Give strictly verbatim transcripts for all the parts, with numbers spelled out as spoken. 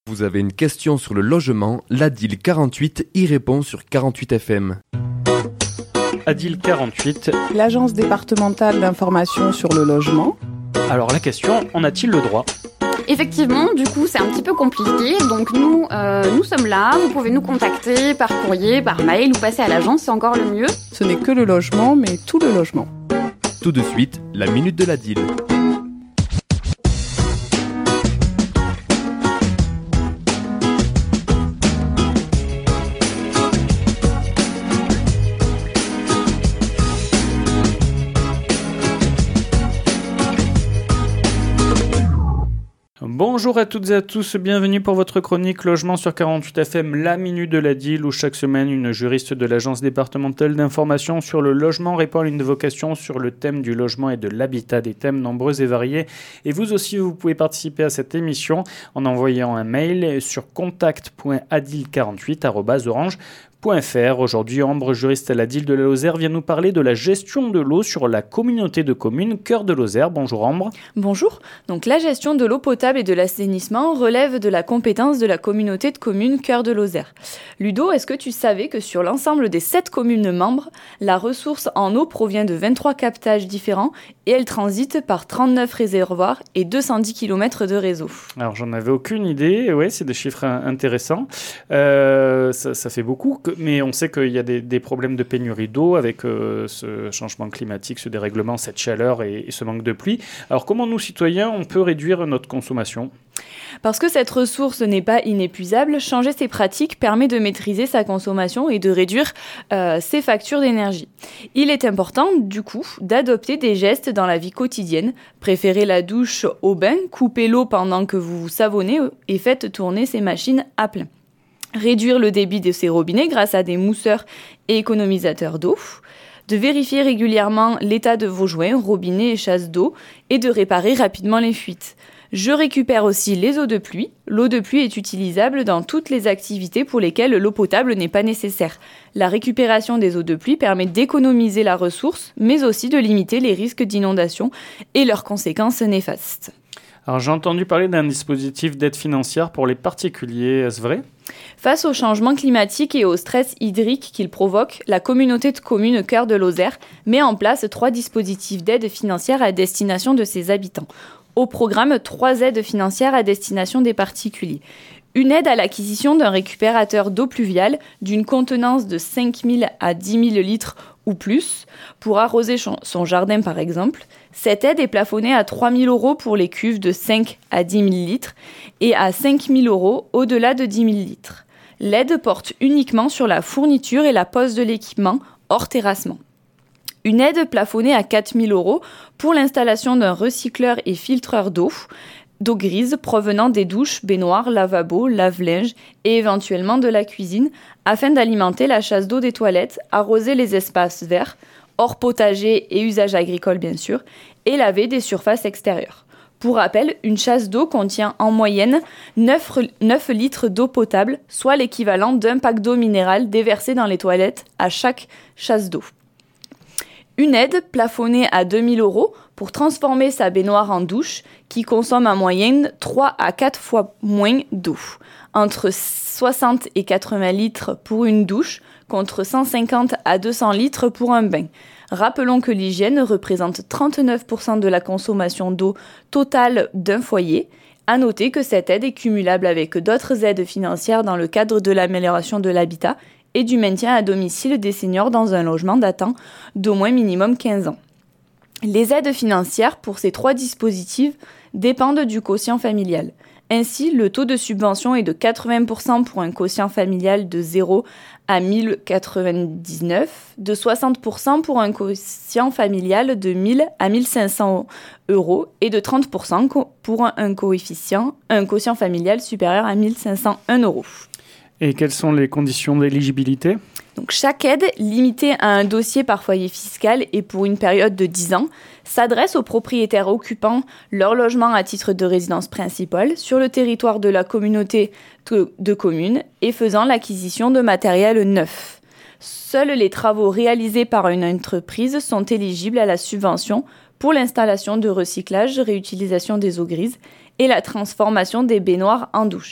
Vous avez une question sur le logement, l'Adil quarante-huit y répond sur quarante-huit F M. Adil quarante-huit. L'agence départementale d'information sur le logement. Alors la question, en a-t-il le droit ? Effectivement, du coup, c'est un petit peu compliqué. Donc nous, euh, nous sommes là. Vous pouvez nous contacter par courrier, par mail ou passer à l'agence, c'est encore le mieux. Ce n'est que le logement, mais tout le logement. Tout de suite, la minute de l'Adil. Bonjour à toutes et à tous, bienvenue pour votre chronique Logement sur quarante-huit F M, la minute de l'Adil, où chaque semaine une juriste de l'agence départementale d'information sur le logement répond à l'une de vos questions sur le thème du logement et de l'habitat, des thèmes nombreux et variés. Et vous aussi, vous pouvez participer à cette émission en envoyant un mail sur contact point adil quarante-huit arobase orange point f r. Aujourd'hui, Ambre, juriste à l'Adil de la Lozère, vient nous parler de la gestion de l'eau sur la communauté de communes Cœur de Lozère. Bonjour Ambre. Bonjour. Donc la gestion de l'eau potable et de l'assainissement relève de la compétence de la communauté de communes Cœur de Lozère. Ludo, est-ce que tu savais que sur l'ensemble des sept communes membres, la ressource en eau provient de vingt-trois captages différents et elle transite par trente-neuf réservoirs et deux cent dix kilomètres de réseau? Alors j'en avais aucune idée, ouais, c'est des chiffres intéressants. Euh, ça, ça fait beaucoup. Que... Mais on sait qu'il y a des, des problèmes de pénurie d'eau avec euh, ce changement climatique, ce dérèglement, cette chaleur et, et ce manque de pluie. Alors comment nous, citoyens, on peut réduire notre consommation ? Parce que cette ressource n'est pas inépuisable, changer ses pratiques permet de maîtriser sa consommation et de réduire euh, ses factures d'énergie. Il est important, du coup, d'adopter des gestes dans la vie quotidienne. Préférez la douche au bain, coupez l'eau pendant que vous vous savonnez et faites tourner ces machines à plein. Réduire le débit de ces robinets grâce à des mousseurs et économisateurs d'eau, de vérifier régulièrement l'état de vos joints, robinets et chasses d'eau, et de réparer rapidement les fuites. Je récupère aussi les eaux de pluie. L'eau de pluie est utilisable dans toutes les activités pour lesquelles l'eau potable n'est pas nécessaire. La récupération des eaux de pluie permet d'économiser la ressource, mais aussi de limiter les risques d'inondation et leurs conséquences néfastes. Alors j'ai entendu parler d'un dispositif d'aide financière pour les particuliers, est-ce vrai ? Face au changement climatique et au stress hydrique qu'il provoque, la communauté de communes Cœur de Lozère met en place trois dispositifs d'aide financière à destination de ses habitants. Au programme, trois aides financières à destination des particuliers. Une aide à l'acquisition d'un récupérateur d'eau pluviale d'une contenance de cinq mille à dix mille litres ou plus pour arroser son jardin par exemple. Cette aide est plafonnée à trois mille euros pour les cuves de cinq à dix mille litres et à cinq mille euros au-delà de dix mille litres. L'aide porte uniquement sur la fourniture et la pose de l'équipement hors terrassement. Une aide plafonnée à quatre mille euros pour l'installation d'un recycleur et filtreur d'eau, d'eau grise provenant des douches, baignoires, lavabos, lave-linge et éventuellement de la cuisine afin d'alimenter la chasse d'eau des toilettes, arroser les espaces verts, hors potager et usage agricole bien sûr, et laver des surfaces extérieures. Pour rappel, une chasse d'eau contient en moyenne neuf, neuf litres d'eau potable, soit l'équivalent d'un pack d'eau minérale déversé dans les toilettes à chaque chasse d'eau. Une aide plafonnée à deux mille euros pour transformer sa baignoire en douche qui consomme en moyenne trois à quatre fois moins d'eau. Entre soixante et quatre-vingts litres pour une douche contre cent cinquante à deux cents litres pour un bain. Rappelons que l'hygiène représente trente-neuf pour cent de la consommation d'eau totale d'un foyer. À noter que cette aide est cumulable avec d'autres aides financières dans le cadre de l'amélioration de l'habitat et du maintien à domicile des seniors dans un logement datant d'au moins minimum quinze ans. Les aides financières pour ces trois dispositifs dépendent du quotient familial. Ainsi, le taux de subvention est de quatre-vingts pour cent pour un quotient familial de zéro à mille quatre-vingt-dix-neuf, de soixante pour cent pour un quotient familial de mille à mille cinq cents euros et de trente pour cent pour un coefficient, un quotient familial supérieur à mille cinq cent un euros. Et quelles sont les conditions d'éligibilité ? Donc, chaque aide, limitée à un dossier par foyer fiscal et pour une période de dix ans, s'adresse aux propriétaires occupant leur logement à titre de résidence principale sur le territoire de la communauté de communes et faisant l'acquisition de matériel neuf. Seuls les travaux réalisés par une entreprise sont éligibles à la subvention pour l'installation de recyclage, réutilisation des eaux grises et la transformation des baignoires en douche.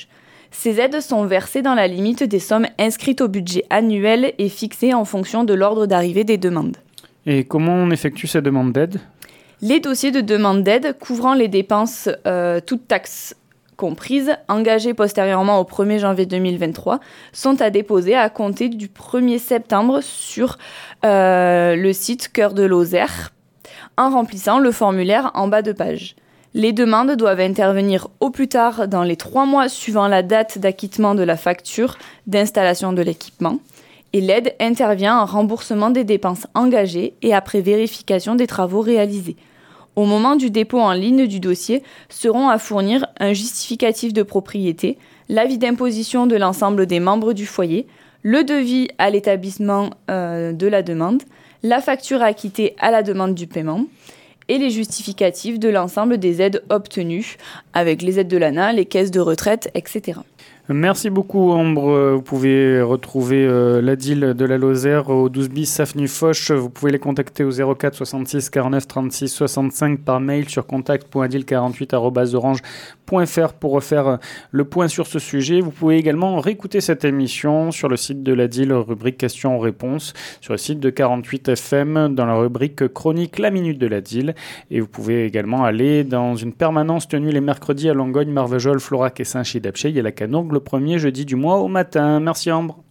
Ces aides sont versées dans la limite des sommes inscrites au budget annuel et fixées en fonction de l'ordre d'arrivée des demandes. Et comment on effectue ces demandes d'aide ? Les dossiers de demande d'aide couvrant les dépenses, euh, toutes taxes comprises, engagés postérieurement au premier janvier deux mille vingt-trois, sont à déposer à compter du premier septembre sur euh, le site Cœur de Lozère en remplissant le formulaire en bas de page. Les demandes doivent intervenir au plus tard dans les trois mois suivant la date d'acquittement de la facture d'installation de l'équipement. Et l'aide intervient en remboursement des dépenses engagées et après vérification des travaux réalisés. Au moment du dépôt en ligne du dossier, seront à fournir un justificatif de propriété, l'avis d'imposition de l'ensemble des membres du foyer, le devis à l'établissement euh, de la demande, la facture acquittée à la demande du paiement et les justificatifs de l'ensemble des aides obtenues, avec les aides de l'A N A, les caisses de retraite, et cetera. Merci beaucoup Ambre, vous pouvez retrouver euh, l'A D I L de la Lozère au douze bis avenue Foch, vous pouvez les contacter au zéro quatre soixante-six quarante-neuf trente-six soixante-cinq par mail sur contact point adil quarante-huit arobase orange point f r pour refaire le point sur ce sujet. Vous pouvez également réécouter cette émission sur le site de l'A D I L, rubrique questions-réponses, sur le site de quarante-huit F M dans la rubrique chronique La Minute de l'A D I L, et vous pouvez également aller dans une permanence tenue les mercredis à Langogne, Marvejols, Florac et Saint-Chid-d'Apcher. Il y a la Canourgue le premier jeudi du mois au matin. Merci Ambre.